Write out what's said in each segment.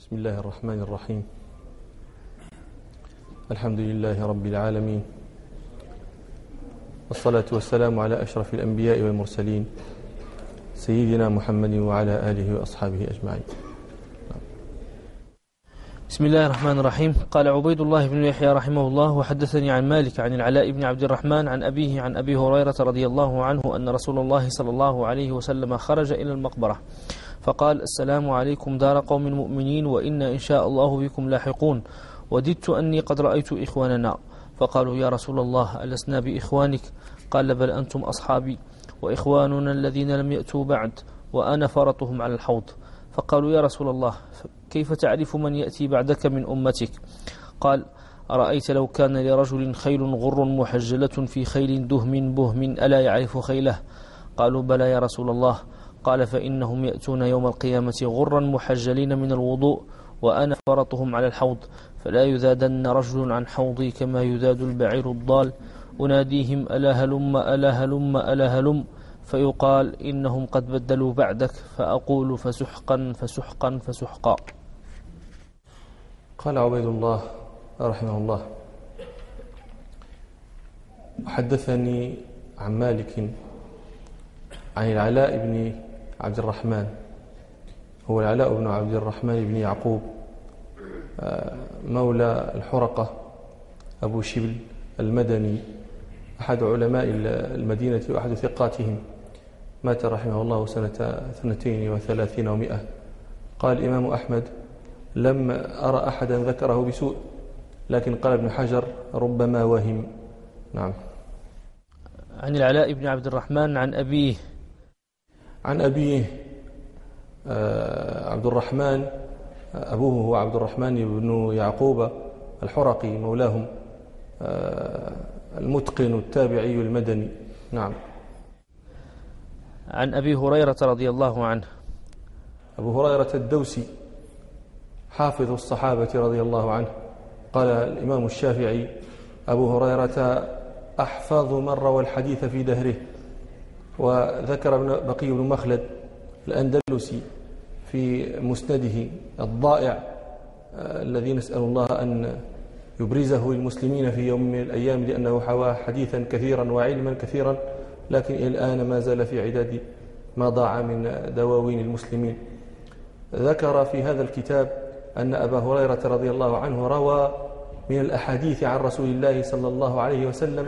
بسم الله الرحمن الرحيم. الحمد لله رب العالمين، والصلاة والسلام على أشرف الأنبياء والمرسلين سيدنا محمد وعلى آله وأصحابه أجمعين. بسم الله الرحمن الرحيم. قال عبيد الله بن يحيى رحمه الله: وحدثني عن مالك عن العلاء بن عبد الرحمن عن أبيه عن أبي هريرة رضي الله عنه أن رسول الله صلى الله عليه وسلم خرج إلى المقبرة فقال: السلام عليكم دار قوم مؤمنين، وإنا إن شاء الله بكم لاحقون، وددت أني قد رأيت إخواننا. فقالوا: يا رسول الله، ألسنا بإخوانك؟ قال: بل أنتم أصحابي، وإخواننا الذين لم يأتوا بعد، وأنا فرطهم على الحوض. فقالوا: يا رسول الله، كيف تعرف من يأتي بعدك من أمتك؟ قال: أرأيت لو كان لرجل خيل غر محجلة في خيل دهم بهم ألا يعرف خيله؟ قالوا: بلى يا رسول الله. قال: فإنهم يأتون يوم القيامة غرا محجلين من الوضوء، وأنا فرطهم على الحوض، فلا يذادن رجل عن حوضي كما يذاد البعير الضال، أناديهم ألا هلم ألا هلم ألا هلم، فيقال إنهم قد بدلوا بعدك، فأقول فسحقا فسحقا فسحقا. قال عبيد الله رحمه الله: حدثني عن مالك عن العلاء بن عبد الرحمن، هو العلاء بن عبد الرحمن بن يعقوب مولى الحرقة أبو شبل المدني، أحد علماء المدينة وأحد ثقاتهم، مات رحمه الله سنة 32 و100. قال الإمام أحمد: لم أرى أحدا ذكره بسوء، لكن قال ابن حجر: ربما وهم. نعم. عن العلاء بن عبد الرحمن عن أبيه عبد الرحمن، أبوه هو عبد الرحمن بن يعقوب الحرقي مولاهم المتقن التابعي المدني. نعم. عن أبي هريرة رضي الله عنه. أبو هريرة الدوسي حافظ الصحابة رضي الله عنه. قال الإمام الشافعي: أبو هريرة أحفظ من روى الحديث في دهره. وذكر بقي بن مخلد الأندلسي في مسنده الضائع الذي نسأل الله أن يبرزه للمسلمين في يوم من الأيام، لأنه حوى حديثا كثيرا وعلما كثيرا، لكن إلى الآن ما زال في عداد ما ضاع من دواوين المسلمين. ذكر في هذا الكتاب أن أبا هريرة رضي الله عنه روى من الأحاديث عن رسول الله صلى الله عليه وسلم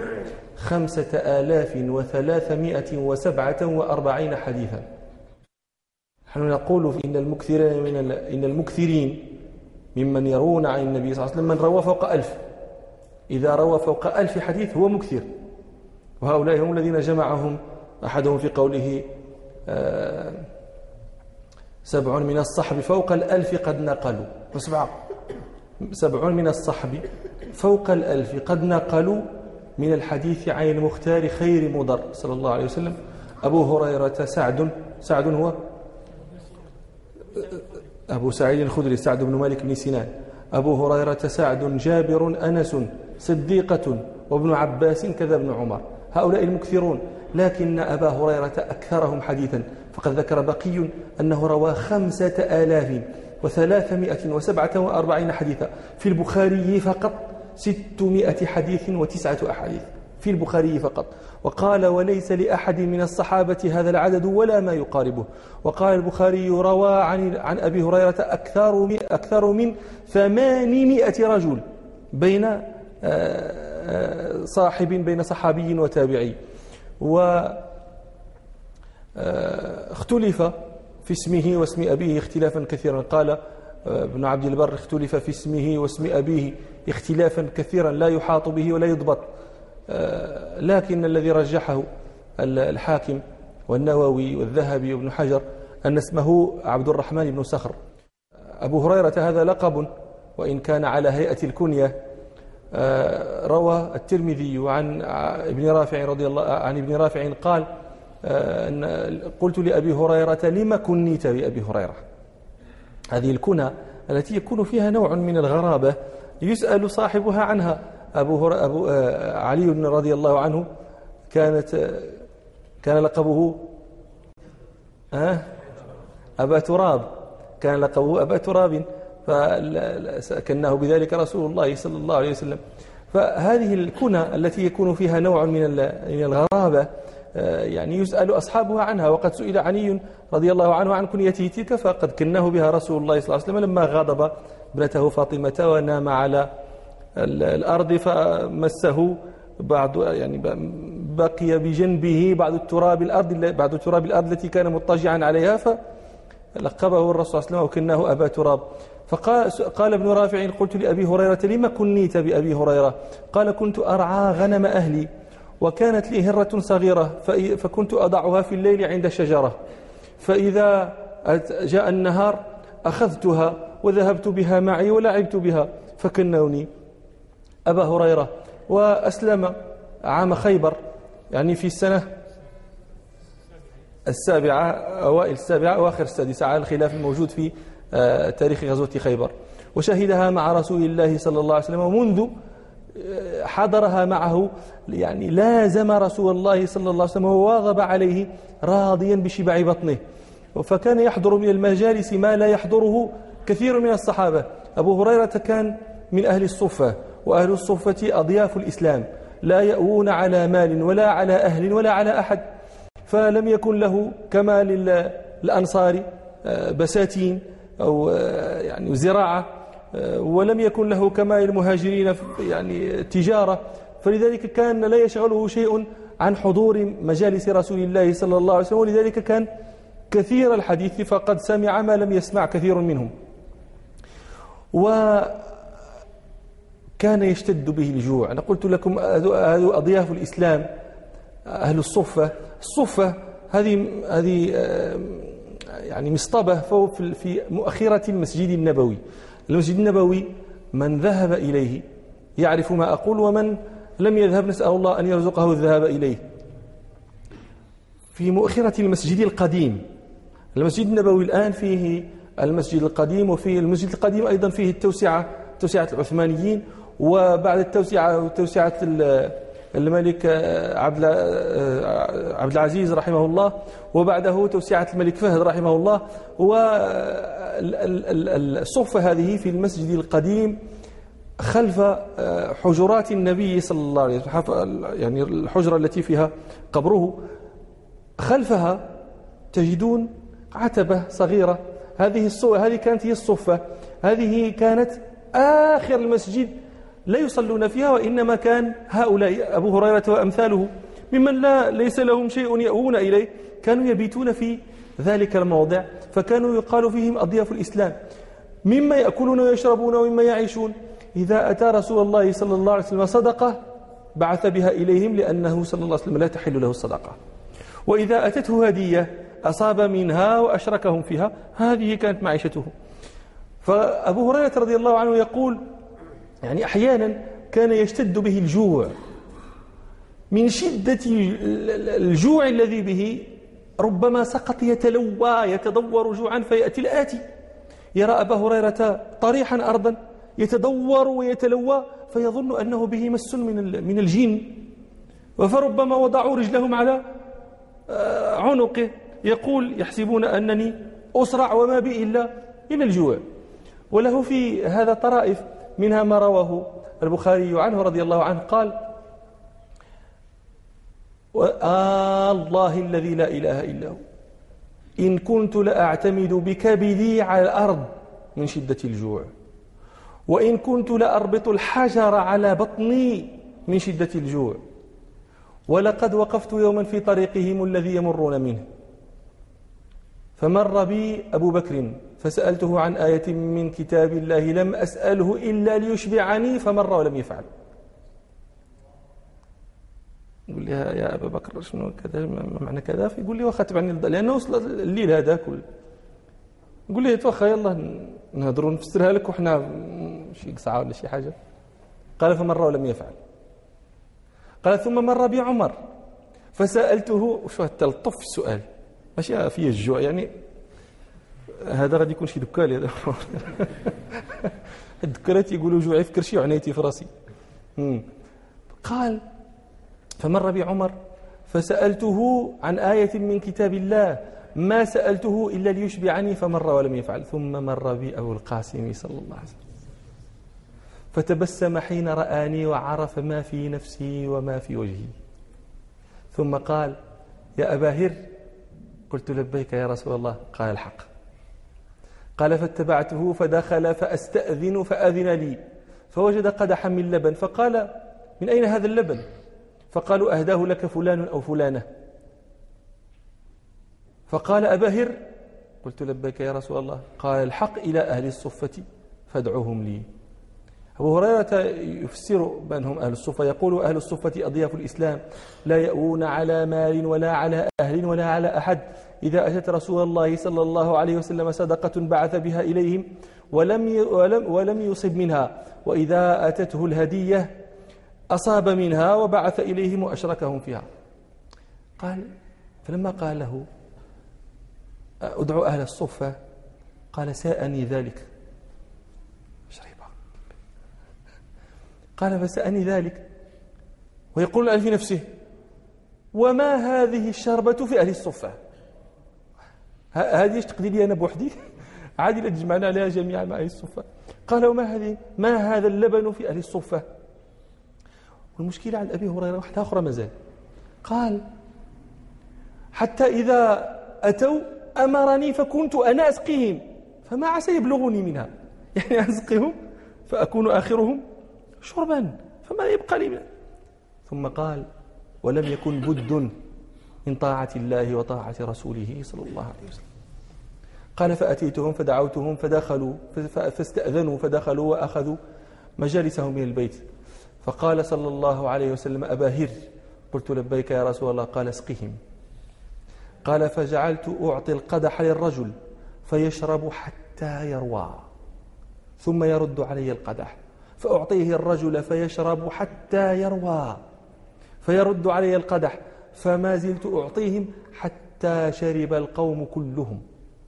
5347 حديثا. نحن نقول إن المكثرين ممن يرون عن النبي صلى الله عليه وسلم من روى فوق 1000. إذا روى فوق 1000 حديث هو مكثر، وهؤلاء هم الذين جمعهم أحدهم في قوله: 7 من الصحب فوق 1000 قد نقلوا. 7 من الصحب فوق 1000 قد نقلوا من الحديث عن المختار خير مضر صلى الله عليه وسلم. أبو هريرة سعد هو أبو سعيد الخدري، سعد بن مالك بن سنان. أبو هريرة سعد، جابر، أنس، صديقة، وابن عباس، كذا ابن عمر. هؤلاء المكثرون، لكن أبا هريرة أكثرهم حديثا، فقد ذكر بقي أنه روى 5347 حديثا. في البخاري فقط 600 حديث و9 أحاديث في البخاري فقط. وقال: وليس لأحد من الصحابة هذا العدد ولا ما يقاربه. وقال البخاري: روى عن أبي هريرة أكثر من 800 رجل بين صحابي وتابعي. واختلف في اسمه واسم أبيه اختلافا كثيرا. قال ابن عبد البر: اختلف في اسمه واسم أبيه اختلافا كثيرا لا يحاط به ولا يضبط، لكن الذي رجحه الحاكم والنووي والذهبي وابن حجر أن اسمه عبد الرحمن بن صخر. أبو هريرة هذا لقب، وإن كان على هيئة الكنية. روى الترمذي عن ابن رافع رضي الله عن ابن رافع قال: قلت لأبي هريرة: لما كنيت بأبي هريرة؟ هذه الكنى التي يكون فيها نوع من الغرابة يسأل صاحبها عنها. أبو علي رضي الله عنه كان لقبه أبا تراب، كان لقبه أبا تراب. فكناه بذلك رسول الله صلى الله عليه وسلم. فهذه الكنى التي يكون فيها نوع من الغرابة يعني يسأل أصحابها عنها، وقد سئل علي رضي الله عنه عن كنيته تلك فقد كناه بها رسول الله صلى الله عليه وسلم لما غضب ابنته فاطمة ونام على الأرض فمسه بعض، يعني بقي بجنبه بعض تراب الأرض التي كان مضطجعا عليها، فلقبه الرسول صلى الله عليه وسلم وكناه أبا تراب. فقال ابن رافع: قلت لأبي هريرة: لما كنيت بأبي هريرة؟ قال: كنت أرعى غنم أهلي، وكانت لي هرة صغيرة، فكنت أضعها في الليل عند شجرة، فإذا جاء النهار أخذتها وذهبت بها معي ولعبت بها، فكنوني أبا هريرة. وأسلم عام خيبر، يعني في السنة السابعة، أوائل السابعة أواخر السادسة، على الخلاف الموجود في تاريخ غزوة خيبر، وشهدها مع رسول الله صلى الله عليه وسلم، ومنذ حضرها معه يعني لازم رسول الله صلى الله عليه وسلم وواظب عليه راضيا بشبع بطنه، فكان يحضر من المجالس ما لا يحضره كثير من الصحابة. أبو هريرة كان من أهل الصفة، وأهل الصفة أضياف الإسلام، لا يأوون على مال ولا على أهل ولا على أحد، فلم يكن له كما للأنصار بساتين أو يعني زراعة، ولم يكن له كما للمهاجرين يعني تجارة، فلذلك كان لا يشغله شيء عن حضور مجالس رسول الله صلى الله عليه وسلم، ولذلك كان كثير الحديث، فقد سمع ما لم يسمع كثير منهم. وكان يشتد به الجوع. أنا قلت لكم هذه أضياف الإسلام، أهل الصفة. الصفة هذه يعني مصطبة في مؤخرة المسجد النبوي. المسجد النبوي من ذهب إليه يعرف ما أقول، ومن لم يذهب نسأل الله أن يرزقه الذهاب إليه. في مؤخرة المسجد القديم، المسجد النبوي الآن فيه المسجد القديم، وفي المسجد القديم أيضا فيه توسعة العثمانيين، وبعد توسعة الملك عبد العزيز رحمه الله، وبعده توسعة الملك فهد رحمه الله. والصفة هذه في المسجد القديم خلف حجرات النبي صلى الله عليه وسلم، يعني الحجرة التي فيها قبره، خلفها تجدون عتبة صغيرة. هذه كانت هي الصفة، هذه كانت آخر المسجد لا يصلون فيها، وإنما كان هؤلاء أبو هريرة وأمثاله ممن ليس لهم شيء يأوون إليه، كانوا يبيتون في ذلك الموضع، فكانوا يقال فيهم أضياف الإسلام، مما يأكلون ويشربون ومما يعيشون. إذا أتى رسول الله صلى الله عليه وسلم صدقة بعث بها إليهم، لأنه صلى الله عليه وسلم لا تحل له الصدقة. وإذا أتته هدية أصاب منها وأشركهم فيها، هذه كانت معيشته. فأبو هريرة رضي الله عنه يقول يعني أحيانا كان يشتد به الجوع، من شدة الجوع الذي به ربما سقط يتدور جوعا، فيأتي الآتي يرى أبا هريرة طريحا أرضا يتدور ويتلوى، فيظن أنه به مس من الجن، فربما وضعوا رجلهم على عنقه، يقول يحسبون أنني أسرع وما بي إلا الجوع. وله في هذا طرائف، منها ما رواه البخاري عنه رضي الله عنه قال: الله الذي لا إله إلا هو إن كنت لأعتمد بكبدي على الأرض من شدة الجوع، وإن كنت لأربط الحجر على بطني من شدة الجوع، ولقد وقفت يوما في طريقهم الذي يمرون منه، فمر بي أبو بكر فسألته عن آية من كتاب الله لم أسأله إلا ليشبعني، فمر ولم يفعل. يقول لي: يا أبا بكر شنو كذا، ما معنى كذا؟ يقول لي: وخاتب عني لأنه وصل الليل هذا كله. يقول لي: توخى يلا نهضروا نفسرها لك وحنا شي ساعة ولا شي حاجة. قال: فمر ولم يفعل. قال: ثم مر بي عمر فسألته، وشو التلطف في السؤال، ماشي فيه الجوع يعني، هذا غادي يكون شي دكالي هذا. الدكالات يقولوا جوعي في كرشي وعنيتي في راسي. قال: فمر بي عمر فسألته عن آية من كتاب الله ما سألته إلا ليشبعني فمر ولم يفعل. ثم مر بي أبو القاسم صلى الله عليه وسلم فتبسم حين رآني وعرف ما في نفسي وما في وجهي، ثم قال: يا أبا هر. قلت: لبيك يا رسول الله. قال: الحق. قال: فاتبعته فدخل فأستأذن فأذن لي، فوجد قدحا من لبن، فقال: من أين هذا اللبن؟ فقالوا: أهداه لك فلان أو فلانة. فقال: أبا هر. قلت: لبيك يا رسول الله. قال: الحق إلى أهل الصفة فادعوهم لي. أبو هريرة يفسر من هم أهل الصفة، يقول: أهل الصفة أضياف الإسلام لا يأوون على مال ولا على أهل ولا على أحد، إذا أتت رسول الله صلى الله عليه وسلم صدقة بعث بها إليهم ولم يصب منها، وإذا أتته الهدية أصاب منها وبعث إليهم وأشركهم فيها. قال: فلما قال له: أدعو أهل الصفة، قال: ساءني ذلك. قال: فسأني ذلك. ويقول الآن في نفسه: وما هذه الشربة في أهل الصفة؟ هذه تقضي لي أنا بوحدي؟ عادي لتجمعنا عليها جميعا مع أهل الصفة. قال: ما هذا اللبن في أهل الصفة؟ والمشكلة عند أبي هريرة واحدة أخرى مازال. قال: حتى إذا أتوا أمرني فكنت أنا أسقيهم، فما عسى يبلغني منها، يعني أسقيهم فأكون آخرهم شربا فما يبقى لي منها. ثم قال: ولم يكن بد من طاعة الله وطاعة رسوله صلى الله عليه وسلم. قال: فأتيتهم فدعوتهم فدخلوا فاستأذنوا فدخلوا وأخذوا مجالسهم من البيت. فقال صلى الله عليه وسلم: أبا هر. قلت: لبيك يا رسول الله. قال: اسقهم. قال: فجعلت أعطي القدح للرجل فيشرب حتى يروى، ثم يرد علي القدح، فأعطيه الرجل فيشرب حتى يروى، فيرد علي القدح، فما زلت أعطيهم حتى شرب القوم كلهم.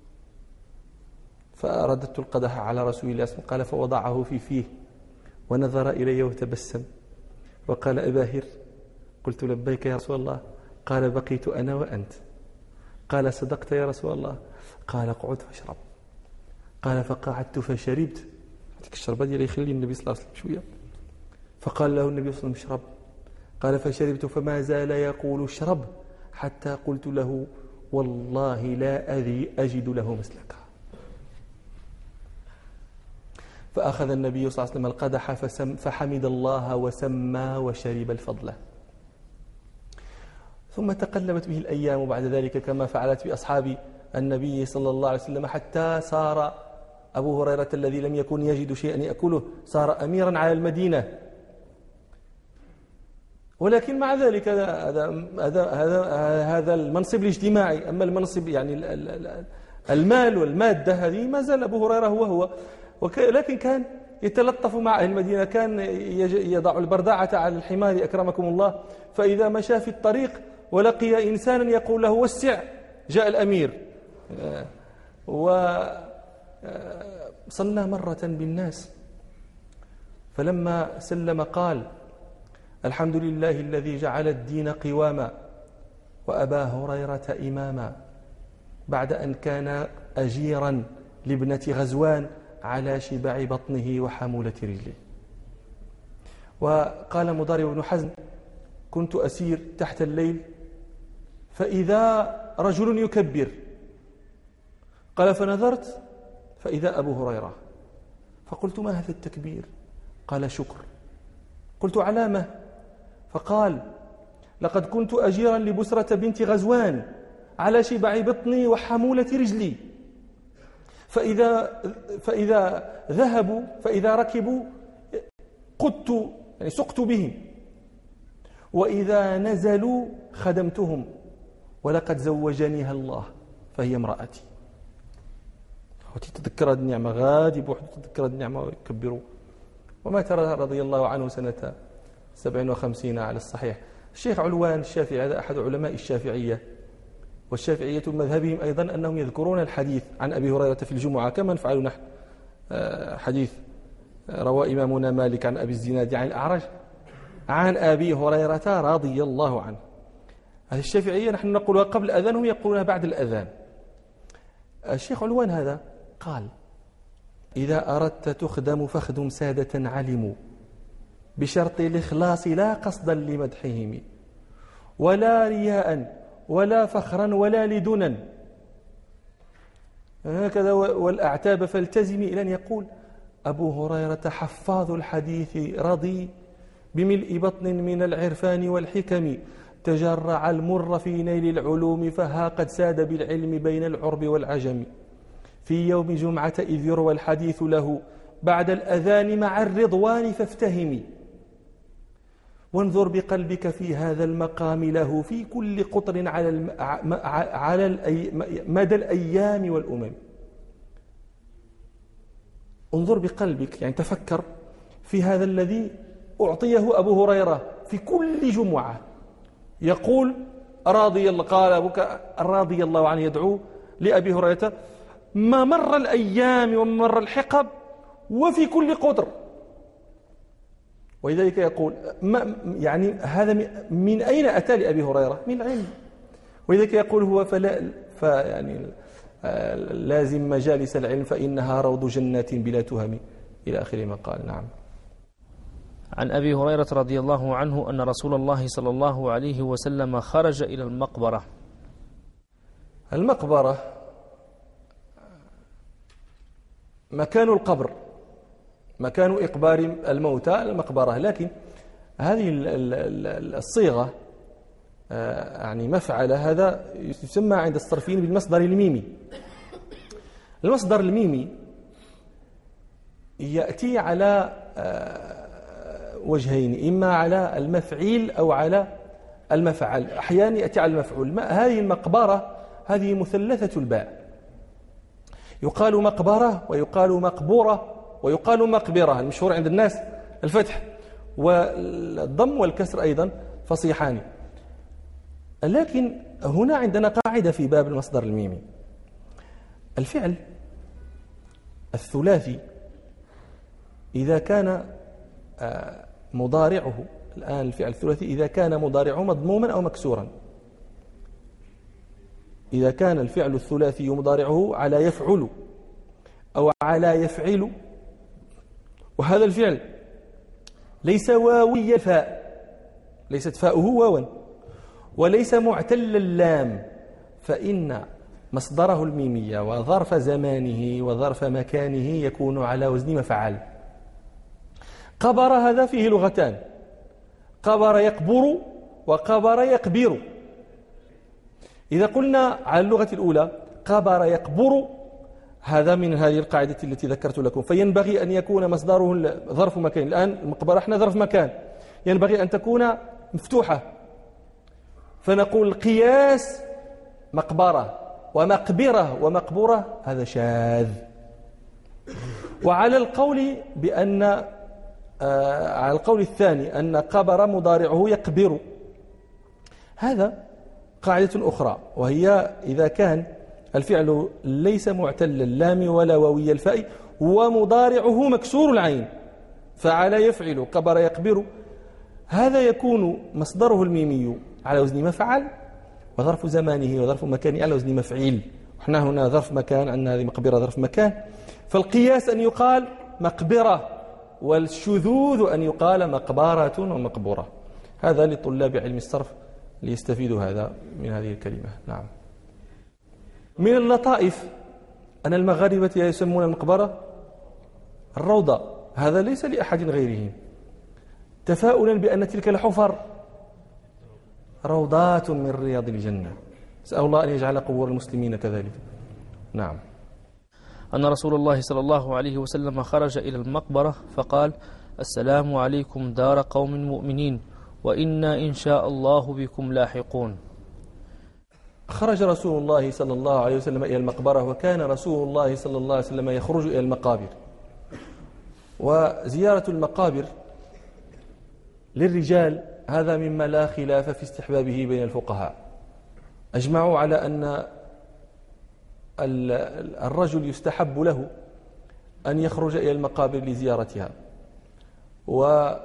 فرددت القدح على رسول الله صلى الله عليه وسلم، قال: فوضعه في فيه ونظر إلي وتبسم وقال: أبا هر. قلت: لبيك يا رسول الله. قال: بقيت أنا وأنت. قال: صدقت يا رسول الله. قال: اقعد فاشرب. قال: فقعدت فشربت. هذيك الشربة ديالي يخلي النبي صلى الله عليه وسلم شوية. فقال له النبي صلى الله عليه وسلم: اشرب. قال: فشربت، فما زال يقول اشرب حتى قلت له: والله لا أجد له مسلكا. فأخذ النبي صلى الله عليه وسلم القدح فحمد الله وسمى وشرب الفضل. ثم تقلبت به الأيام بعد ذلك كما فعلت بأصحاب النبي صلى الله عليه وسلم، حتى صار أبو هريرة الذي لم يكن يجد شيئا يأكله صار أميرا على المدينة. ولكن مع ذلك هذا المنصب الاجتماعي. أما المنصب يعني المال والمادة هذه ما زال أبو هريرة هو ولكن كان يتلطف مع أهل المدينة، كان يضع البردعة على الحمار أكرمكم الله، فإذا مشى في الطريق ولقي إنسانا يقول له: وسع، جاء الأمير. وصلى مرة بالناس، فلما سلم قال: الحمد لله الذي جعل الدين قواما وأبا هريرة إماما، بعد أن كان أجيرا لابنة غزوان على شبع بطنه وحمولة رجله. وقال مضارب بن حزم: كنت أسير تحت الليل فإذا رجل يكبر، قال: فنظرت فإذا أبو هريرة، فقلت: ما هذا التكبير؟ قال: شكر. قلت: علامة؟ فقال: لقد كنت أجيرا لبسرة بنت غزوان على شبع بطني وحمولة رجلي، فإذا ذهبوا فإذا ركبوا قدت، يعني سقت بهم، وإذا نزلوا خدمتهم، ولقد زوجنيها الله فهي امرأتي. وتتذكر هذه النعمة، غادي بوحده تتذكر هذه النعمة ويكبروا. ومات رضي الله عنه سنة 57 على الصحيح. الشيخ علوان الشافعي هذا أحد علماء الشافعية، والشافعية مذهبهم أيضا أنهم يذكرون الحديث عن أبي هريرة في الجمعة كما نفعل نحن. حديث روى إمامنا مالك عن أبي الزناد عن الأعرج عن أبي هريرة رضي الله عنه. هذه الشافعية نحن نقولها قبل الأذان، هم يقولونها بعد الأذان. الشيخ علوان هذا قال: إذا أردت تخدم فاخدم سادة علموا بشرط الإخلاص لا قصدا لمدحهم ولا رياء ولا فخرا ولا لدنا. هكذا والأعتاب فالتزمي، إلى أن يقول أبو هريرة حفاظ الحديث رضي بملء بطن من العرفان والحكم تجرع المر في نيل العلوم فها قد ساد بالعلم بين العرب والعجم في يوم جمعة إذ يروى الحديث له بعد الأذان مع الرضوان فافتهمي وانظر بقلبك في هذا المقام له في كل قطر على مدى الأيام والأمم. انظر بقلبك، يعني تفكر في هذا الذي أعطيه أبو هريرة في كل جمعة يقول راضي الله، قال أبوك راضي الله عنه يدعو لأبي هريرة ما مر الأيام ومر الحقب وفي كل قطر. ولذلك يقول يعني هذا من أين أتى لأبي هريرة؟ من العلم. ولذلك يقول هو يعني لازم مجالس العلم فإنها روض جنات بلا تهم إلى آخر ما قال. نعم. عن أبي هريرة رضي الله عنه أن رسول الله صلى الله عليه وسلم خرج إلى المقبرة. المقبرة مكان القبر، مكان إقبار الموتى المقبرة، لكن هذه الصيغة يعني مفعل هذا يسمى عند الصرفيين بالمصدر الميمي. المصدر الميمي يأتي على وجهين، إما على المفعيل أو على المفعل. أحيانا يأتي على المفعول. هذه المقبرة هذه مثلثة الباء، يقال مقبرة ويقال مقبورة ويقال مقبرة. المشهور عند الناس الفتح، والضم والكسر أيضا فصيحان. لكن هنا عندنا قاعدة في باب المصدر الميمي: الفعل الثلاثي إذا كان مضارعه، الآن الفعل الثلاثي إذا كان مضارعه مضموما أو مكسورا، إذا كان الفعل الثلاثي مضارعه على يفعل أو على يفعل، وهذا الفعل ليس واوي الفاء، ليست فاؤه واوا، وليس معتل اللام، فإن مصدره الميمية وظرف زمانه وظرف مكانه يكون على وزن مفعل. قبر هذا فيه لغتان: قبر يقبر وقبر يقبر. إذا قلنا على اللغة الأولى قبر يقبر، هذا من هذه القاعدة التي ذكرت لكم، فينبغي أن يكون مصدره ظرف مكان. الآن المقبرة احنا ظرف مكان، ينبغي أن تكون مفتوحة، فنقول قياس مقبرة ومقبرة ومقبورة، هذا شاذ. وعلى القول على القول الثاني أن قبر مضارعه يقبر، هذا قاعدة أخرى، وهي إذا كان الفعل ليس معتل اللام ولا واوي الفاء ومضارعه مكسور العين، فعلى يفعل قبر يقبر، هذا يكون مصدره الميمي على وزن مفعل، وظرف زمانه وظرف مكانه على وزن مفعيل. احنا هنا ظرف مكان، عندنا هذه مقبرة ظرف مكان، فالقياس أن يقال مقبرة، والشذوذ أن يقال مقبرة ومقبورة. هذا لطلاب علم الصرف ليستفيدوا هذا من هذه الكلمة. نعم. من اللطائف أن المغاربة يسمون المقبرة الروضة، هذا ليس لأحد غيرهم، تفاؤلا بأن تلك الحفر روضات من رياض الجنة. أسأل الله أن يجعل قبور المسلمين كذلك. نعم. أن رسول الله صلى الله عليه وسلم خرج إلى المقبرة فقال: السلام عليكم دار قوم مؤمنين وإنا إن شاء الله بكم لاحقون. خرج رسول الله صلى الله عليه وسلم إلى المقبرة، وكان رسول الله صلى الله عليه وسلم يخرج إلى المقابر. وزيارة المقابر للرجال هذا مما لا خلاف في استحبابه بين الفقهاء، أجمعوا على أن الرجل يستحب له أن يخرج إلى المقابر لزيارتها. وقد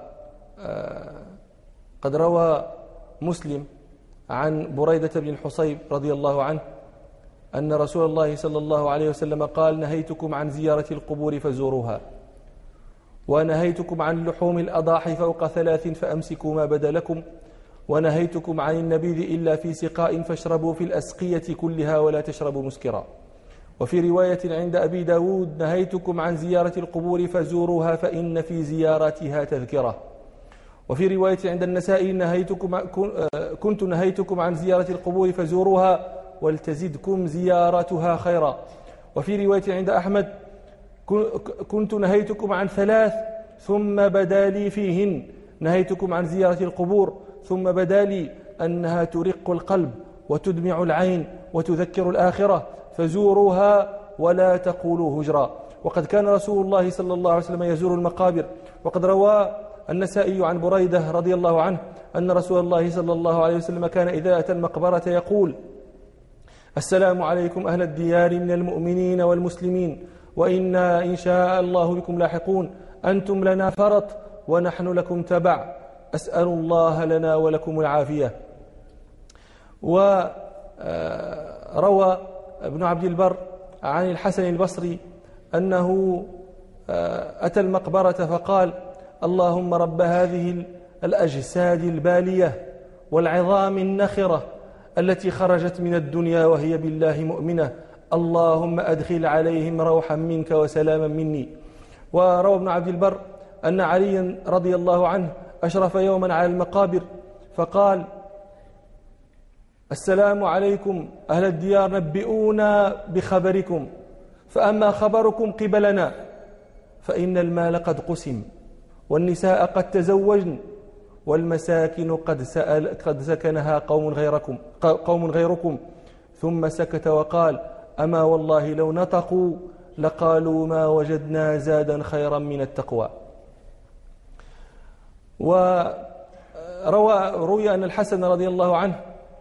روى مسلم عن بريدة بن الحصيب رضي الله عنه أن رسول الله صلى الله عليه وسلم قال: نهيتكم عن زيارة القبور فزوروها، ونهيتكم عن لحوم الأضاحي فوق 3 فأمسكوا ما بدا لكم، ونهيتكم عن النبيذ إلا في سقاء فاشربوا في الأسقية كلها ولا تشربوا مسكرا. وفي رواية عند أبي داود: نهيتكم عن زيارة القبور فزوروها فإن في زيارتها تذكرة. وفي رواية عند النسائي: كنت نهيتكم عن زيارة القبور فزوروها ولتزدكم زيارتها خيرا. وفي رواية عند أحمد: كنت نهيتكم عن 3 ثم بدا لي فيهن، نهيتكم عن زيارة القبور ثم بدا لي أنها ترق القلب وتدمع العين وتذكر الآخرة، فزوروها ولا تقولوا هجرا. وقد كان رسول الله صلى الله عليه وسلم يزور المقابر. وقد روى النسائي عن بريدة رضي الله عنه أن رسول الله صلى الله عليه وسلم كان إذا أتى المقبرة يقول: السلام عليكم أهل الديار من المؤمنين والمسلمين، وإنا إن شاء الله بكم لاحقون، أنتم لنا فرط ونحن لكم تبع، أسأل الله لنا ولكم العافية. وروى ابن عبد البر عن الحسن البصري أنه أتى المقبرة فقال: اللهم رب هذه الأجساد البالية والعظام النخرة التي خرجت من الدنيا وهي بالله مؤمنة، اللهم أدخل عليهم روحا منك وسلاما مني. وروى ابن عبد البر أن عليا رضي الله عنه أشرف يوما على المقابر فقال: السلام عليكم أهل الديار، نبئونا بخبركم، فأما خبركم قبلنا فإن المال قد قسم، والنساء قد تزوجن، والمساكن قد سكنها قوم غيركم. ثم سكت وقال: أما والله لو نطقوا لقالوا ما وجدنا زادا خيرا من التقوى. وروي أن الحسن رضي الله عنه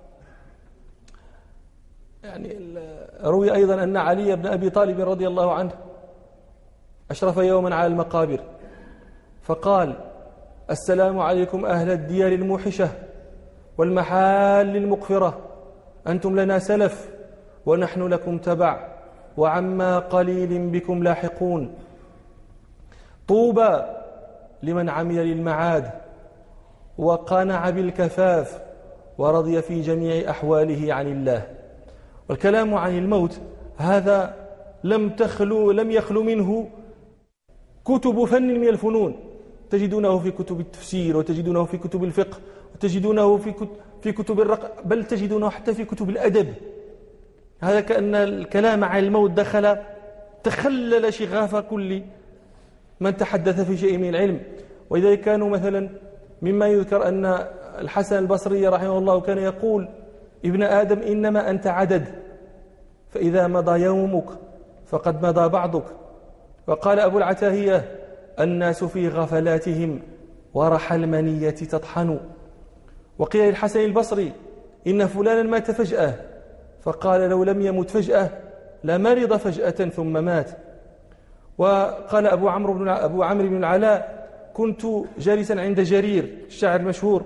روي أيضا أن علي بن أبي طالب رضي الله عنه أشرف يوما على المقابر فقال: السلام عليكم أهل الديار الموحشة والمحال المقفرة، أنتم لنا سلف ونحن لكم تبع، وعما قليل بكم لاحقون. طوبى لمن عمل للمعاد وقنع بالكفاف ورضي في جميع أحواله عن الله. والكلام عن الموت هذا لم يخلو منه كتب فن من الفنون، تجدونه في كتب التفسير، وتجدونه في كتب الفقه، وتجدونه في كتب الرقم، بل تجدونه حتى في كتب الأدب. هذا كأن الكلام عن الموت تخلل شغاف كل من تحدث في شيء من العلم. ولذلك كانوا مثلا مما يذكر أن الحسن البصري رحمه الله كان يقول: ابن آدم إنما أنت عدد، فإذا مضى يومك فقد مضى بعضك. وقال أبو العتاهية: الناس في غفلاتهم ورح المنية تطحن. وقيل للحسن البصري: إن فلانا مات فجأة، فقال: لو لم يمت فجأة لمرض فجأة ثم مات. وقال أبو عمرو بن العلاء: كنت جالسا عند جرير الشاعر المشهور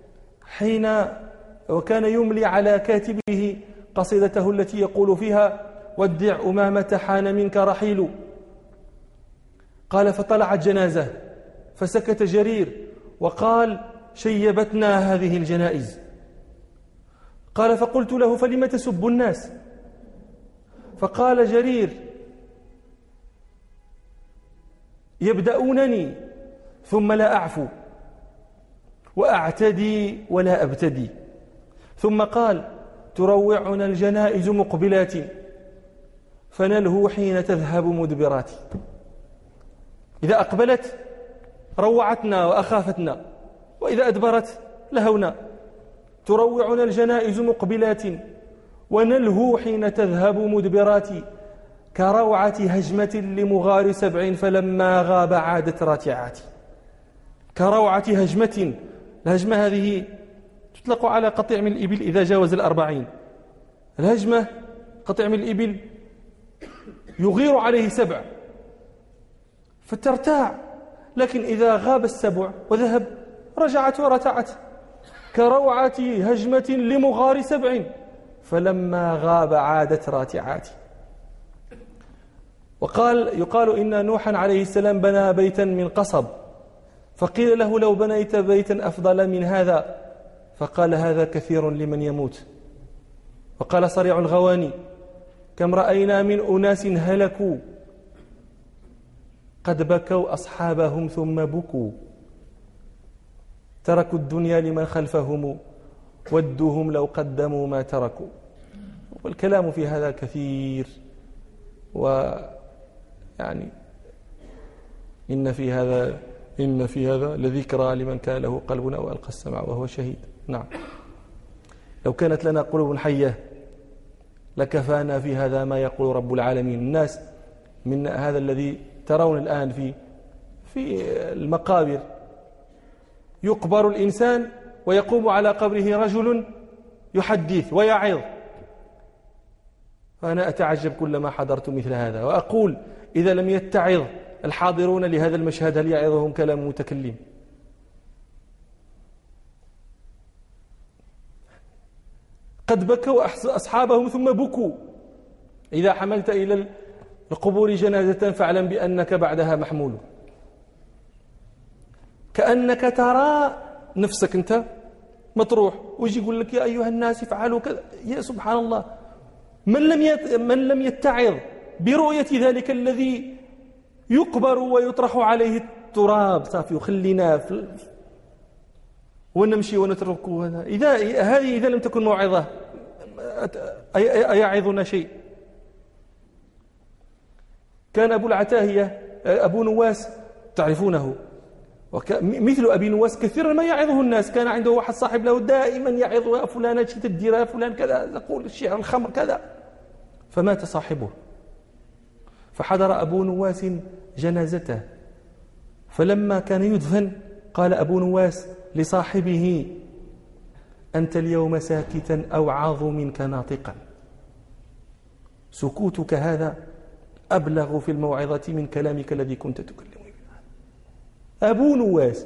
وكان يملي على كاتبه قصيدته التي يقول فيها: ودع أمامة حان منك رحيل. قال: فطلعت جنازة فسكت جرير وقال: شيبتنا هذه الجنائز. قال: فقلت له: فلم تسب الناس؟ فقال جرير: يبدأونني ثم لا أعفو، وأعتدي ولا أبتدي. ثم قال: تروعنا الجنائز مقبلات، فنلهو حين تذهب مدبرات. إذا أقبلت روعتنا وأخافتنا، وإذا أدبرت لهونا. تروعنا الجنائز مقبلات ونلهو حين تذهب مدبرات، كروعة هجمة لمغار 7 فلما غاب عادت راتعات. كروعة هجمة، الهجمة هذه تطلق على قطيع من الإبل إذا جاوز 40. الهجمة قطيع من الإبل يغير عليه 7 فترتاع، لكن إذا غاب 7 وذهب رجعت ورتعت. كروعة هجمة لمغار 7 فلما غاب عادت راتعات. يقال إن نوحا عليه السلام بنى بيتا من قصب، فقيل له لو بنيت بيتا أفضل من هذا، فقال هذا كثير لمن يموت. وقال صريع الغواني كم رأينا من أناس هلكوا قد بكوا أصحابهم ثم بكوا، تركوا الدنيا لمن خلفهم ودوهم لو قدموا ما تركوا. والكلام في هذا كثير، ويعني إن في هذا لذكرى لمن كان له قلب أو ألقى السمع وهو شهيد. نعم، لو كانت لنا قلوب حية لكفانا في هذا ما يقول رب العالمين. الناس من هذا الذي ترون الآن في المقابر، يقبر الإنسان ويقوم على قبره رجل يحدث ويعظ، فأنا أتعجب كلما حضرت مثل هذا، وأقول إذا لم يتعظ الحاضرون لهذا المشهد هل يعظهم كلام متكلم؟ قد بكوا أصحابهم ثم بكوا. إذا حملت إلى القبور جنازة فاعلم بأنك بعدها محمول، كأنك ترى نفسك أنت مطروح، ويجي يقول لك يا أيها الناس افعلوا كذا. يا سبحان الله، من لم يتعظ برؤية ذلك الذي يقبر ويطرح عليه التراب صافي وخلينا ونمشي ونتركه. إذا لم تكن موعظة أيعظنا شيء؟ كان أبو العتاهية أبو نواس تعرفونه، مثل أبي نواس كثيرا ما يعظه الناس. كان عنده واحد صاحب له دائما يعظ فلان شي تدير فلان كذا، يقول الشعر الخمر كذا. فمات صاحبه، فحضر أبو نواس جنازته، فلما كان يدفن قال أبو نواس لصاحبه أنت اليوم ساكتا أوعظ منك ناطقا، سكوتك هذا أبلغ في الموعظة من كلامك الذي كنت تكلمه. أبو نواس.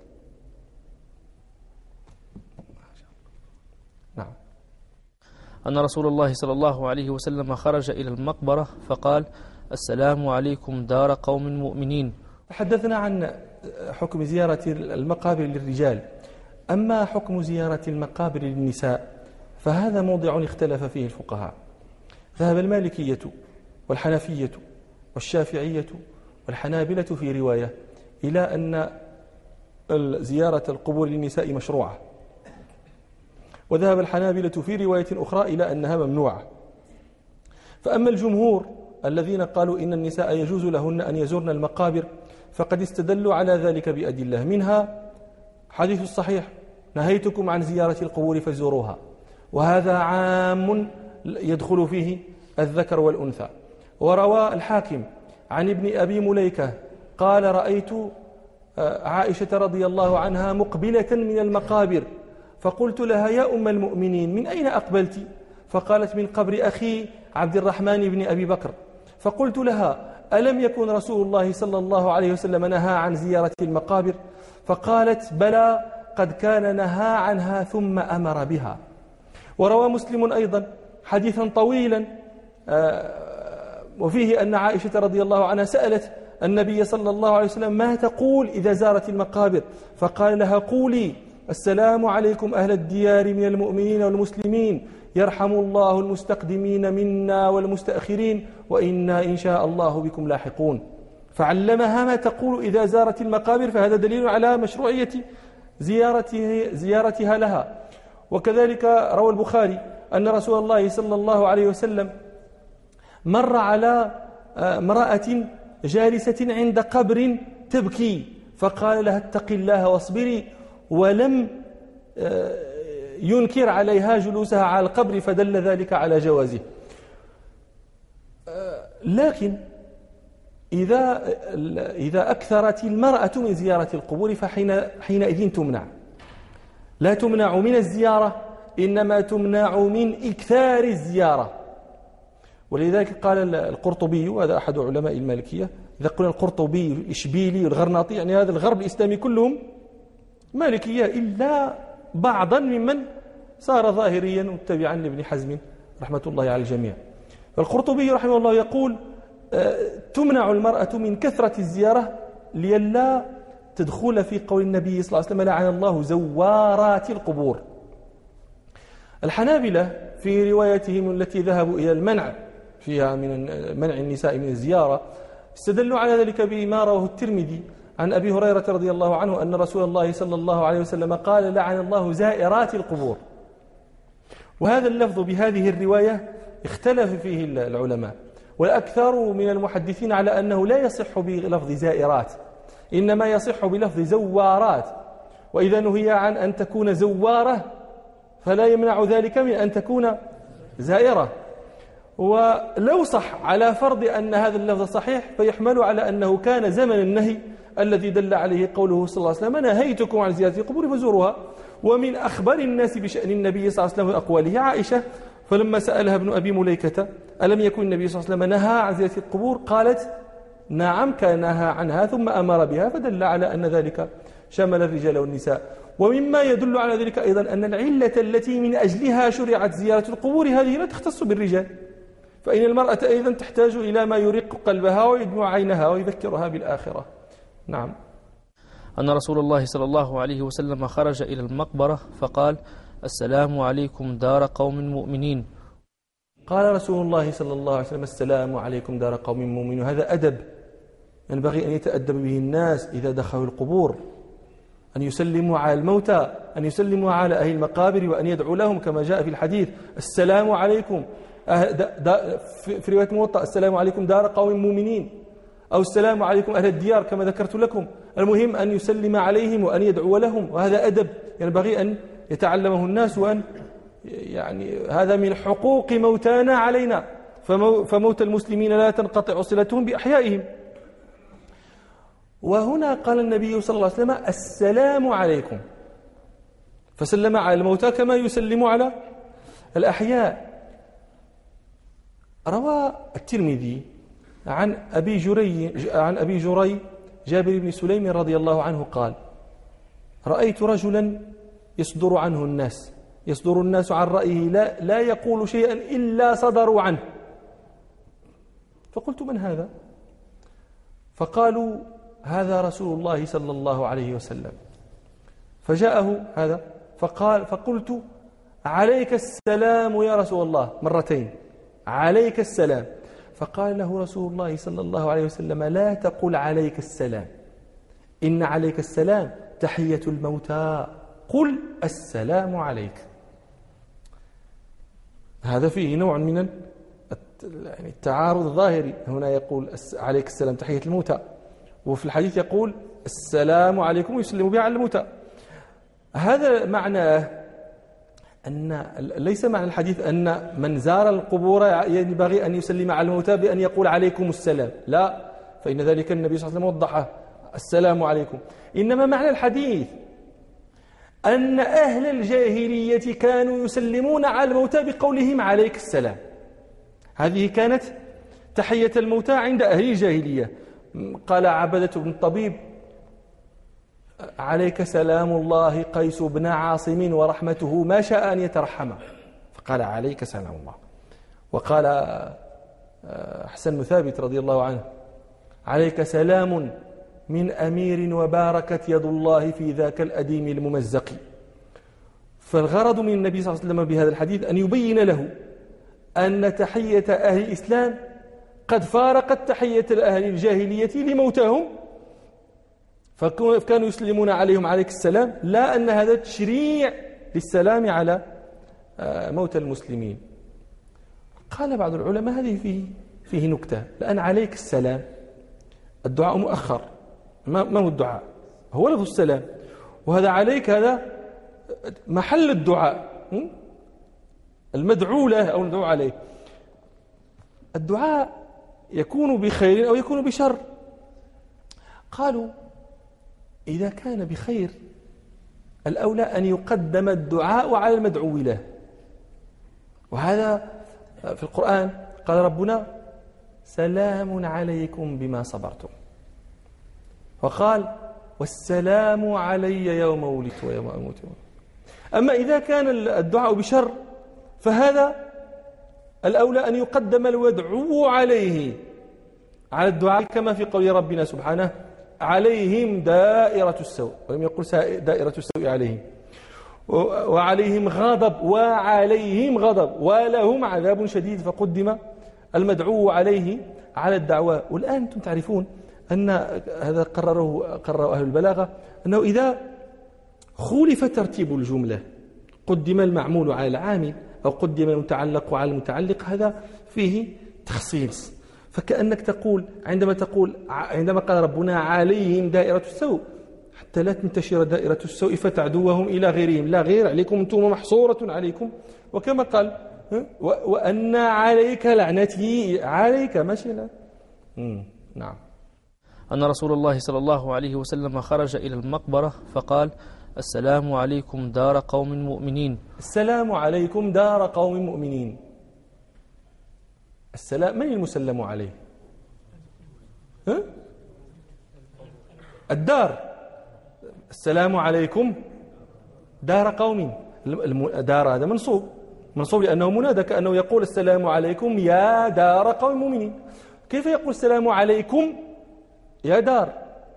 نعم. أن رسول الله صلى الله عليه وسلم خرج إلى المقبرة فقال السلام عليكم دار قوم مؤمنين. تحدثنا عن حكم زيارة المقابر للرجال، أما حكم زيارة المقابر للنساء فهذا موضع اختلف فيه الفقهاء. ذهب المالكية والحنفية والشافعية والحنابلة في رواية إلى أن زيارة القبور للنساء مشروعة، وذهب الحنابلة في رواية أخرى إلى أنها ممنوعة. فأما الجمهور الذين قالوا إن النساء يجوز لهن أن يزورن المقابر فقد استدلوا على ذلك بأدلة، منها حديث الصحيح نهيتكم عن زيارة القبور فزوروها، وهذا عام يدخل فيه الذكر والأنثى. وروى الحاكم عن ابن أبي مليكة قال رأيت عائشة رضي الله عنها مقبلة من المقابر، فقلت لها يا أم المؤمنين من أين أقبلت؟ فقالت من قبر أخي عبد الرحمن بن أبي بكر. فقلت لها ألم يكن رسول الله صلى الله عليه وسلم نهى عن زيارة المقابر؟ فقالت بلى قد كان نهى عنها ثم أمر بها. وروى مسلم أيضا حديثا طويلا وفيه أن عائشة رضي الله عنها سألت النبي صلى الله عليه وسلم ما تقول إذا زارت المقابر؟ فقال لها قولي السلام عليكم أهل الديار من المؤمنين والمسلمين، يرحم الله المستقدمين منا والمستأخرين، وإنا إن شاء الله بكم لاحقون. فعلمها ما تقول إذا زارت المقابر، فهذا دليل على مشروعية زيارتها لها. وكذلك روى البخاري أن رسول الله صلى الله عليه وسلم مر على امرأة جالسة عند قبر تبكي، فقال لها اتقي الله واصبري، ولم ينكر عليها جلوسها على القبر، فدل ذلك على جوازه. لكن إذا أكثرت المرأة من زيارة القبور فحينئذ تمنع، لا تمنع من الزيارة، إنما تمنع من إكثار الزيارة. ولذلك قال القرطبي، وهذا أحد علماء المالكية، إذا قلنا القرطبي الإشبيلي والغرناطي يعني هذا الغرب الإسلامي كلهم مالكية إلا بعضا ممن صار ظاهريا متبعا لابن حزم رحمة الله على الجميع. فالقرطبي رحمه الله يقول تمنع المرأة من كثرة الزيارة لئلا تدخل في قول النبي صلى الله عليه وسلم لعن الله زوارات القبور. الحنابلة في روايتهم التي ذهبوا إلى المنع فيها من منع النساء من الزيارة استدلوا على ذلك بما رواه الترمذي عن أبي هريرة رضي الله عنه أن رسول الله صلى الله عليه وسلم قال لعن الله زائرات القبور. وهذا اللفظ بهذه الرواية اختلف فيه العلماء، والأكثر من المحدثين على أنه لا يصح بلفظ زائرات، إنما يصح بلفظ زوارات، وإذا نهي عن أن تكون زوارة فلا يمنع ذلك من أن تكون زائرة. ولو صح على فرض أن هذا اللفظ صحيح فيحمل على أنه كان زمن النهي الذي دل عليه قوله صلى الله عليه وسلم نهيتكم عن زيارة القبور فزوروها. ومن أخبار الناس بشأن النبي صلى الله عليه وسلم وأقواله عائشة، فلما سألها ابن أبي مليكة ألم يكن النبي صلى الله عليه وسلم نهى عن زيارة القبور قالت نعم كان نهى عنها ثم أمر بها، فدل على أن ذلك شمل الرجال والنساء. ومما يدل على ذلك أيضا أن العلة التي من أجلها شرعت زيارة القبور هذه لا تختص بالرجال، فإن المرأة أيضا تحتاج إلى ما يرق قلبها ويدمع عينها ويذكرها بالآخرة. نعم. أن رسول الله صلى الله عليه وسلم خرج إلى المقبرة فقال السلام عليكم دار قوم مؤمنين. قال رسول الله صلى الله عليه وسلم السلام عليكم دار قوم مؤمنين. هذا أدب ينبغي أن يتأدب به الناس إذا دخلوا القبور، أن يسلموا على الموتى، أن يسلموا على أهل المقابر، وأن يدعوا لهم كما جاء في الحديث السلام عليكم في رواية موطأ السلام عليكم دار قوم مؤمنين، أو السلام عليكم أهل الديار كما ذكرت لكم. المهم أن يسلم عليهم وأن يدعو لهم، وهذا أدب ينبغي أن يتعلمه الناس، وأن يعني هذا من حقوق موتانا علينا، فموت المسلمين لا تنقطع صلتهم بأحيائهم. وهنا قال النبي صلى الله عليه وسلم السلام عليكم، فسلم على الموتى كما يسلم على الأحياء. روى الترمذي عن أبي جري جابر بن سليم رضي الله عنه قال رأيت رجلا يصدر الناس عن رأيه لا يقول شيئا إلا صدروا عنه، فقلت من هذا؟ فقالوا هذا رسول الله صلى الله عليه وسلم. فجاءه هذا فقلت عليك السلام يا رسول الله مرتين، عليك السلام. فقال له رسول الله صلى الله عليه وسلم لا تقل عليك السلام، إن عليك السلام تحية الموتى، قل السلام عليك. هذا فيه نوع من التعارض الظاهري، هنا يقول عليك السلام تحية الموتى، وفي الحديث يقول السلام عليكم ويسلم بها على الموتى. هذا معناه أن ليس معنى الحديث أن من زار القبور ينبغي أن يسلم على الموتى بأن يقول عليكم السلام، لا، فإن ذلك النبي صلى الله عليه وسلم وضحه السلام عليكم. إنما معنى الحديث أن أهل الجاهلية كانوا يسلمون على الموتى بقولهم عليك السلام. هذه كانت تحية الموتى عند أهل الجاهلية. قال عبدة بن الطبيب عليك سلام الله قيس بن عاصم ورحمته ما شاء أن يترحم، فقال عليك سلام الله. وقال حسن بن ثابت رضي الله عنه عليك سلام من أمير وباركت يد الله في ذاك الأديم الممزق. فالغرض من النبي صلى الله عليه وسلم بهذا الحديث أن يبين له أن تحية أهل الإسلام قد فارقت تحية أهل الجاهلية لموتهم، فكانوا يسلمون عليهم عليك السلام، لا أن هذا تشريع للسلام على موتى المسلمين. قال بعض العلماء هذه فيه نكتة، لأن عليك السلام الدعاء مؤخر، ما هو الدعاء؟ هو لفظ السلام، وهذا عليك هذا محل الدعاء المدعو له أو المدعو عليه. الدعاء يكون بخير أو يكون بشر. قالوا إذا كان بخير الأولى أن يقدم الدعاء على المدعو له، وهذا في القرآن قال ربنا سلام عليكم بما صبرتم، وقال والسلام علي يوم ولدت ويوم أموت. أما إذا كان الدعاء بشر فهذا الأولى أن يقدم المدعو عليه على الدعاء، كما في قول ربنا سبحانه عليهم دائرة السوء، ولم يقل دائرة السوء عليهم، وعليهم غضب ولهم عذاب شديد، فقدم المدعو عليه على الدعوة. والآن أنتم تعرفون أن هذا قرره أهل البلاغة، أنه إذا خولف ترتيب الجملة قدم المعمول على العامل أو قدم المتعلق على المتعلق، هذا فيه تخصيص. فكأنك تقول عندما قال ربنا عليهم دائرة السوء، حتى لا تنتشر دائرة السوء فتعدوهم إلى غيرهم، لا غير عليكم، أنتم محصورة عليكم. وكما قال وأن عليك لعنتي، عليك ماشي لا. نعم. أن رسول الله صلى الله عليه وسلم خرج إلى المقبرة فقال: السلام عليكم دار قوم مؤمنين. السلام عليكم دار قوم مؤمنين. السلام، من المسلم عليه؟ الدار. السلام عليكم دار قوم، دار هذا منصوب لأنه منادى، كأنه يقول السلام عليكم يا دار قوم مؤمنين. كيف يقول السلام عليكم يا دار؟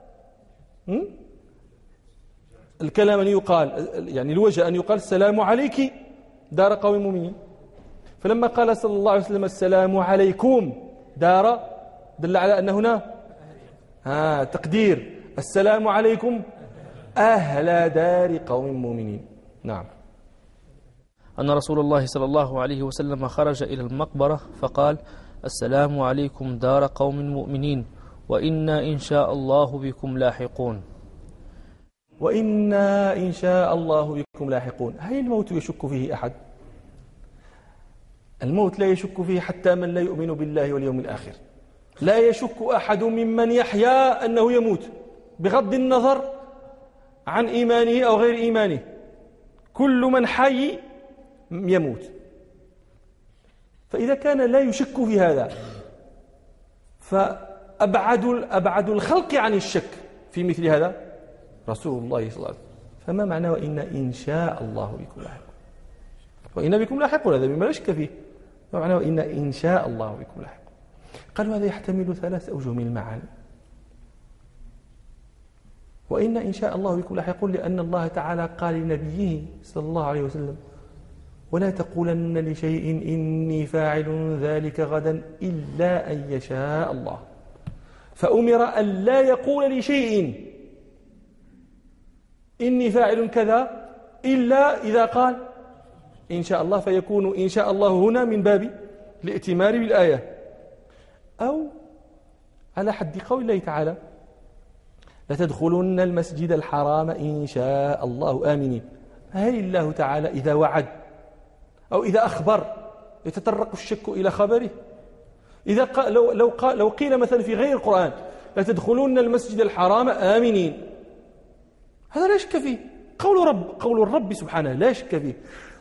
الكلام أن يقال، يعني الوجه أن يقال السلام عليك دار قوم مؤمنين. فلما قال صلى الله عليه وسلم السلام عليكم دار، دل على أن هنا تقدير السلام عليكم أهل دار قوم مؤمنين. نعم. أن رسول الله صلى الله عليه وسلم خرج إلى المقبرة فقال: السلام عليكم دار قوم مؤمنين وإنا إن شاء الله بكم لاحقون. وإنا إن شاء الله بكم لاحقون. هل الموت يشك فيه أحد؟ الموت لا يشك فيه حتى من لا يؤمن بالله واليوم الآخر. لا يشك أحد ممن يحيا أنه يموت، بغض النظر عن إيمانه أو غير إيمانه. كل من حي يموت. فإذا كان لا يشك في هذا، فأبعد الخلق عن الشك في مثل هذا رسول الله صلى الله عليه وسلم. فما معنى وإن إن شاء الله بكم لاحقون؟ وإن بكم لاحقون هذا مما لا شك فيه. ما معنى وإن إن شاء الله بكم لاحقون؟ قالوا هذا يحتمل 3 أوجه من المعاني. وإن إن شاء الله بكم لاحقون لأن الله تعالى قال لنبيه صلى الله عليه وسلم: ولا تقولن لشيء إني فاعل ذلك غدا إلا أن يشاء الله. فأمر أن لا يقول لشيء إني فاعل كذا إلا إذا قال إن شاء الله، فيكون إن شاء الله هنا من باب الائتمار بالآية، أو على حد قول الله تعالى: لتدخلن المسجد الحرام إن شاء الله آمنين. هل الله تعالى إذا وعد أو إذا أخبر يتطرق الشك إلى خبره؟ إذا لو قيل مثلا في غير القرآن: لتدخلن المسجد الحرام آمنين، هذا لا شك فيه، قول الرب سبحانه لا شك فيه.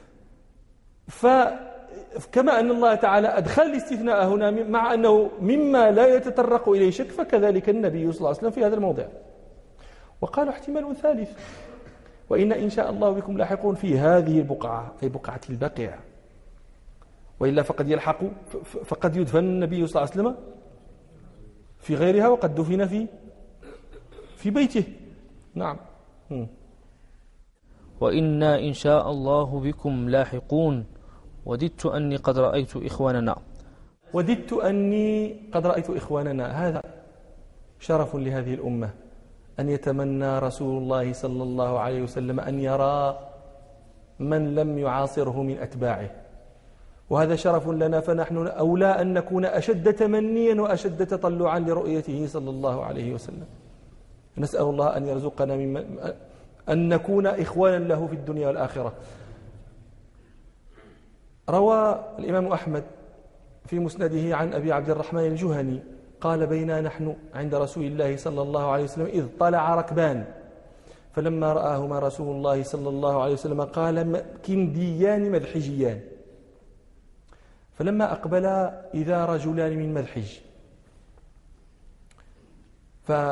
فكما أن الله تعالى أدخل الاستثناء هنا مع أنه مما لا يتطرق إليه شك، فكذلك النبي صلى الله عليه وسلم في هذا الموضع. وقالوا احتمال ثالث: وإن إن شاء الله بكم لاحقون في هذه البقعة، أي بقعة البقيع، وإلا فقد يدفن النبي صلى الله عليه وسلم في غيرها، وقد دفن في بيته. نعم. وإنا إن شاء الله بكم لاحقون وددت أني قد رأيت إخواننا. وددت أني قد رأيت إخواننا، هذا شرف لهذه الأمة أن يتمنى رسول الله صلى الله عليه وسلم أن يرى من لم يعاصره من أتباعه، وهذا شرف لنا، فنحن أولى أن نكون أشد تمنيا وأشد تطلعا لرؤيته صلى الله عليه وسلم. نسأل الله أن يرزقنا أن نكون إخوانا له في الدنيا والآخرة. روى الإمام أحمد في مسنده عن أبي عبد الرحمن الجهني قال: بينا نحن عند رسول الله صلى الله عليه وسلم إذ طلع ركبان، فلما رآهما رسول الله صلى الله عليه وسلم قال: كنديان مذحجيان. فلما أقبلا إذا رجلان من مذحج،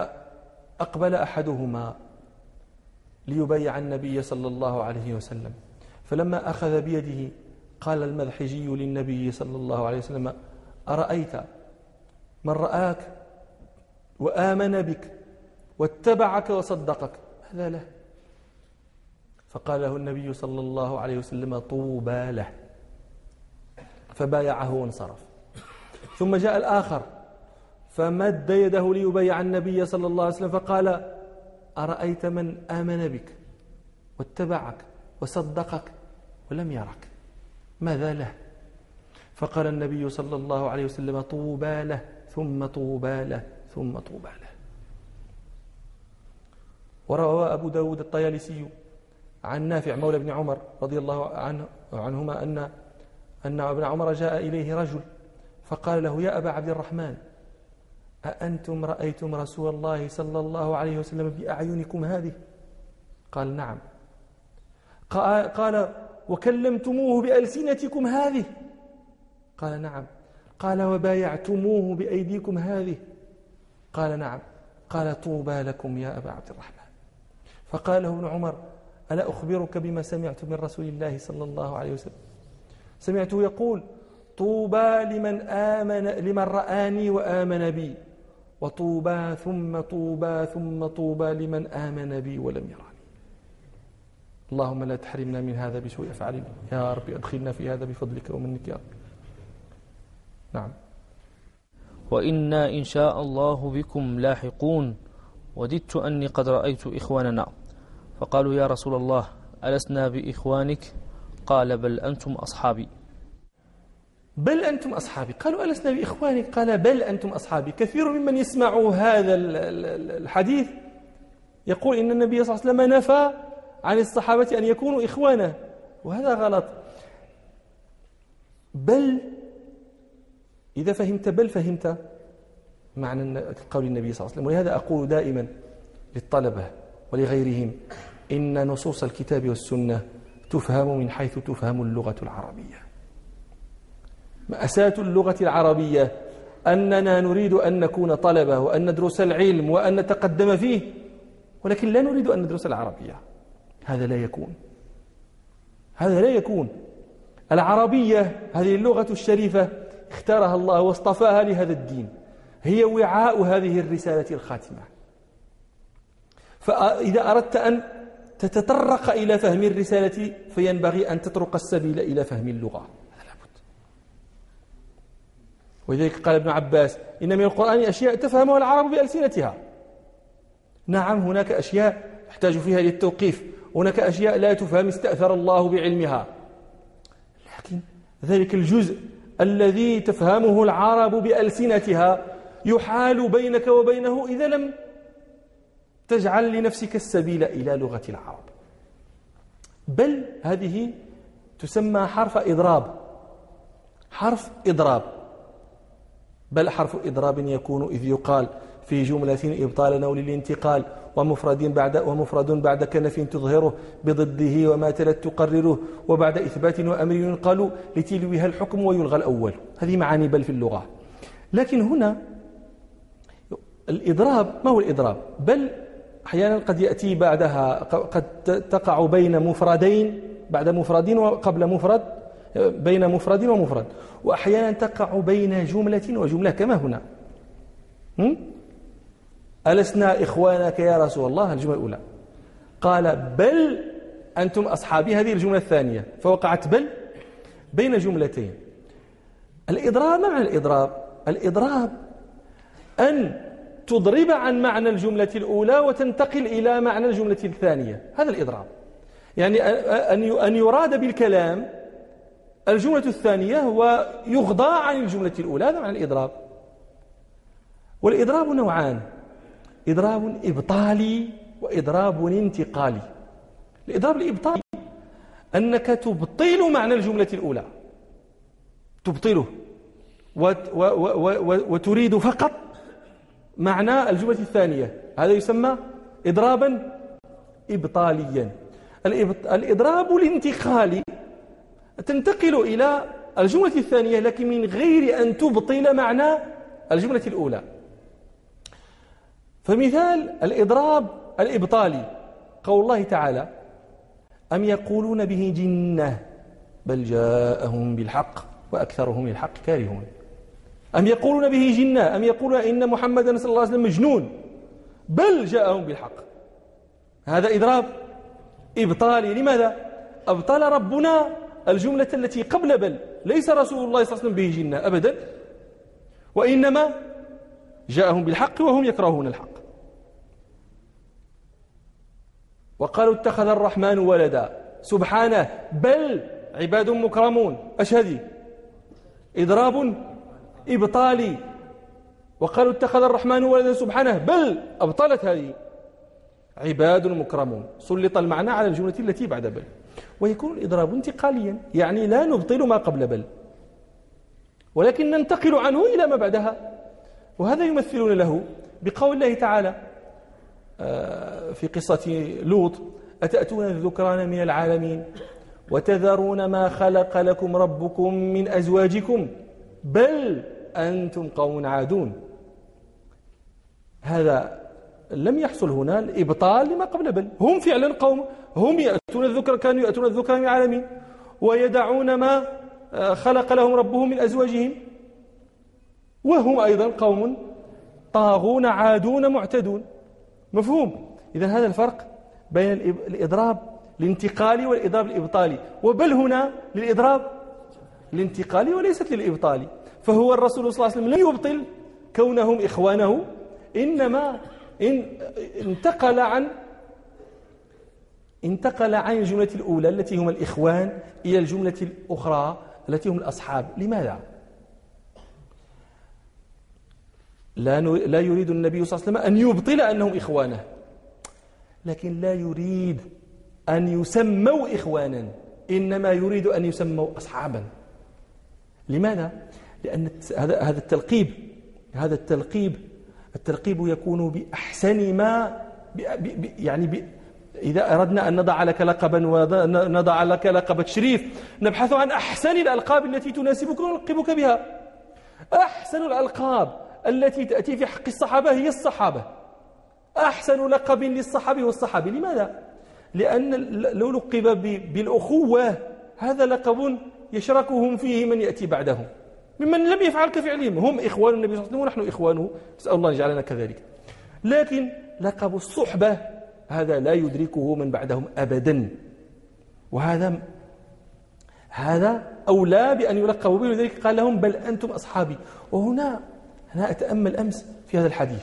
فأقبل أحدهما ليبايع النبي صلى الله عليه وسلم، فلما أخذ بيده قال المذحجي للنبي صلى الله عليه وسلم: أرأيت من رآك وآمن بك واتبعك وصدقك هذا له؟ فقال له النبي صلى الله عليه وسلم: طوبى له. فبايعه وانصرف. ثم جاء الآخر فمد يده ليبايع النبي صلى الله عليه وسلم فقال: أرأيت من آمن بك واتبعك وصدقك ولم يرك ماذا له؟ فقال النبي صلى الله عليه وسلم: طوبى له ثم طوبى له ثم طوبى له. وروى أبو داود الطيالسي عن نافع مولى ابن عمر رضي الله عنهما أن ابن عمر جاء إليه رجل فقال له: يا أبا عبد الرحمن، أأنتم رأيتم رسول الله صلى الله عليه وسلم بأعينكم هذه؟ قال: نعم. قال: وكلمتموه بألسنتكم هذه؟ قال: نعم. قال: وبايعتموه بأيديكم هذه؟ قال: نعم. قال: طوبى لكم يا أبا عبد الرحمن. فقال له ابن عمر: ألا أخبرك بما سمعت من رسول الله صلى الله عليه وسلم؟ سمعته يقول: طوبى لمن رآني وآمن بي، وطوبى ثم طوبى ثم طوبى لمن آمن بي ولم يراني. اللهم لا تحرمنا من هذا بسوء أفعالنا يا رب، أدخلنا في هذا بفضلك ومنك يا رب. نعم. وإنا إن شاء الله بكم لاحقون، وددت أني قد رأيت إخواننا. فقالوا: يا رسول الله، ألسنا بإخوانك؟ قال: بل أنتم أصحابي. بل أنتم أصحابي. قالوا: ألسنا بإخوانك؟ قال: بل أنتم أصحابي. كثير ممن يسمع هذا الحديث يقول إن النبي صلى الله عليه وسلم نفى عن الصحابة أن يكونوا إخوانه، وهذا غلط. بل إذا فهمت بل فهمت معنى قول النبي صلى الله عليه وسلم. ولهذا أقول دائما للطلبة ولغيرهم إن نصوص الكتاب والسنة تفهم من حيث تفهم اللغة العربية. مأساة اللغة العربية أننا نريد أن نكون طلبة وأن ندرس العلم وأن نتقدم فيه، ولكن لا نريد أن ندرس العربية. هذا لا يكون. العربية هذه اللغة الشريفة اختارها الله واصطفاها لهذا الدين، هي وعاء هذه الرسالة الخاتمة. فإذا أردت أن تتطرق إلى فهم الرسالة فينبغي أن تطرق السبيل إلى فهم اللغة، هذا لابد. ولذلك قال ابن عباس: إن من القرآن أشياء تفهمها العرب بألسنتها. نعم، هناك أشياء يحتاج فيها للتوقيف، هناك أشياء لا تفهم استأثر الله بعلمها، لكن ذلك الجزء الذي تفهمه العرب بألسنتها يحال بينك وبينه إذا لم تجعل لنفسك السبيل إلى لغة العرب. بل هذه تسمى حرف إضراب. بل حرف إضراب يكون إذ يقال في جملة إبطالا أو للانتقال ومفرد بعد كنف تظهره بضده وما تلت تقرره وبعد إثبات وأمر ينقل لتلوها الحكم ويلغى الأول. هذه معاني بل في اللغة. لكن هنا الإضراب، ما هو الإضراب؟ بل أحيانا قد يأتي بعدها، قد تقع بين مفردين، بعد مفرد وقبل مفرد، بين مفرد ومفرد، وأحيانا تقع بين جملة وجملة كما هنا. ألسنا إخوانك يا رسول الله، الجملة الأولى. قال: بل أنتم أصحابي، هذه الجملة الثانية، فوقعت بل بين جملتين. الإضراب، ما معنى الإضراب؟ الإضراب أن تضرب عن معنى الجملة الأولى وتنتقل إلى معنى الجملة الثانية، هذا الإضراب. يعني أن يراد بالكلام الجملة الثانية ويغضى عن الجملة الأولى، هذا معنى الإضراب. والإضراب نوعان: إضراب إبطالي وإضراب انتقالي. الإضراب الإبطالي أنك تبطل معنى الجملة الأولى، تبطله وتريد فقط معنى الجملة الثانية، هذا يسمى إضرابا إبطاليا. الإضراب الانتقالي تنتقل إلى الجملة الثانية لكن من غير أن تبطل معنى الجملة الأولى. فمثال الإضراب الإبطالي قول الله تعالى: أم يقولون به جنة بل جاءهم بالحق وأكثرهم للحق كارهون. أم يقولون به جنة، أم يقولون إن محمدا صلى الله عليه وسلم مجنون بل جاءهم بالحق. هذا إضراب إبطالي. لماذا؟ أبطل ربنا الجملة التي قبل بل. ليس رسول الله صلى الله عليه وسلم به جنة أبدا، وإنما جاءهم بالحق وهم يكرهون الحق. وقالوا اتخذ الرحمن ولدا سبحانه بل عباد مكرمون. أشهدي إضراب إبطالي. وقالوا اتخذ الرحمن ولدا سبحانه بل أبطلت هذه عباد مكرمون. سلط المعنى على الجملة التي بعد بل. ويكون الإضراب انتقاليا، يعني لا نبطل ما قبل بل ولكن ننتقل عنه إلى ما بعدها. وهذا يمثلون له بقول الله تعالى في قصة لوط: أتأتون الذكران من العالمين وتذرون ما خلق لكم ربكم من أزواجكم بل أنتم قوم عادون. هذا لم يحصل هنا الإبطال لما قبل بل. هم فعلا قوم، هم يأتون الذكر، كانوا يأتون الذكر من العالمين ويدعون ما خلق لهم ربهم من أزواجهم، وهم أيضا قوم طاغون عادون معتدون. مفهوم؟ إذن هذا الفرق بين الإضراب الانتقالي والإضراب الإبطالي. وبل هنا للإضراب الانتقالي وليست للإبطالي. فهو الرسول صلى الله عليه وسلم لم يبطل كونهم إخوانه، إنما انتقل عن الجملة الأولى التي هم الإخوان إلى الجملة الأخرى التي هم الأصحاب. لماذا؟ لا يريد النبي صلى الله عليه وسلم أن يبطل أنهم إخوانه، لكن لا يريد أن يسموا إخوانا، إنما يريد أن يسموا أصحابا. لماذا؟ لأن هذا التلقيب يكون بأحسن ما إذا أردنا أن نضع لك لقبا ونضع لك لقب تشريف نبحث عن أحسن الألقاب التي تناسبك ونلقبك بها. أحسن الألقاب التي تأتي في حق الصحابة هي الصحابة. أحسن لقب للصحابي والصحابي. لماذا؟ لأن لو لقب بالأخوة هذا لقب يشركهم فيه من يأتي بعدهم ممن لم يفعل كفعلهم. هم إخوان النبي صلى الله عليه وسلم ونحن إخوانه، نسأل الله أن يجعلنا كذلك. لكن لقب الصحبة هذا لا يدركه من بعدهم أبدا، وهذا أولى بأن يلقبوا به. لذلك قال لهم بل أنتم أصحابي. وهنا أنا أتأمل أمس في هذا الحديث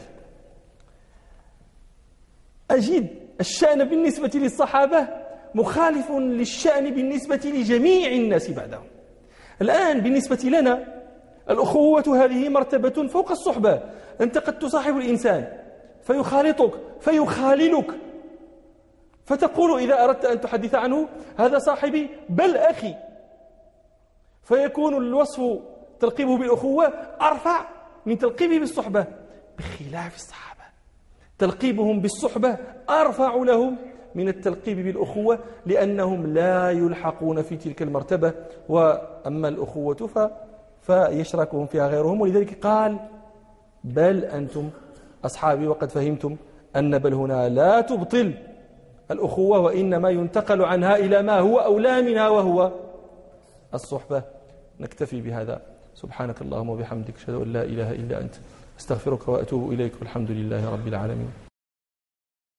أجد الشأن بالنسبة للصحابة مخالف للشأن بالنسبة لجميع الناس بعدهم. الآن بالنسبة لنا الأخوة هذه مرتبة فوق الصحبة. أنت قد تصاحب الإنسان فيخالطك فيخاللك، فتقول إذا أردت أن تحدث عنه هذا صاحبي بل أخي، فيكون الوصف تلقيبه بالأخوة أرفع من تلقيبه بالصحبة. بخلاف الصحابة تلقيبهم بالصحبة أرفع لهم من التلقيب بالأخوة، لأنهم لا يلحقون في تلك المرتبة، وأما الأخوة فيشركهم فيها غيرهم. ولذلك قال بل أنتم أصحابي. وقد فهمتم أن بل هنا لا تبطل الأخوة، وإنما ينتقل عنها إلى ما هو أولى منها وهو الصحبة. نكتفي بهذا. سبحانك اللهم وبحمدك أشهد أن لا إله إلا أنت أستغفرك وأتوب إليك، والحمد لله رب العالمين.